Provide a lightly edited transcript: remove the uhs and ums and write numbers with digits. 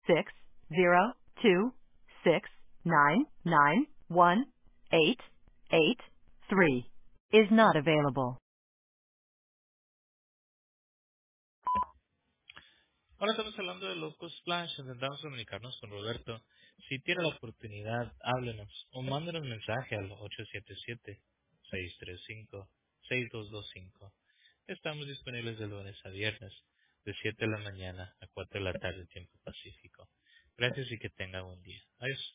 602-699-1883 is not available. Ahora estamos hablando de Loco Splash, intentamos comunicarnos con Roberto. Si tiene la oportunidad, háblenos o mándenos un mensaje al 877-635-6225. Estamos disponibles de lunes a viernes, de 7 de la mañana a 4 de la tarde, tiempo pacífico. Gracias y que tenga buen día. Adiós.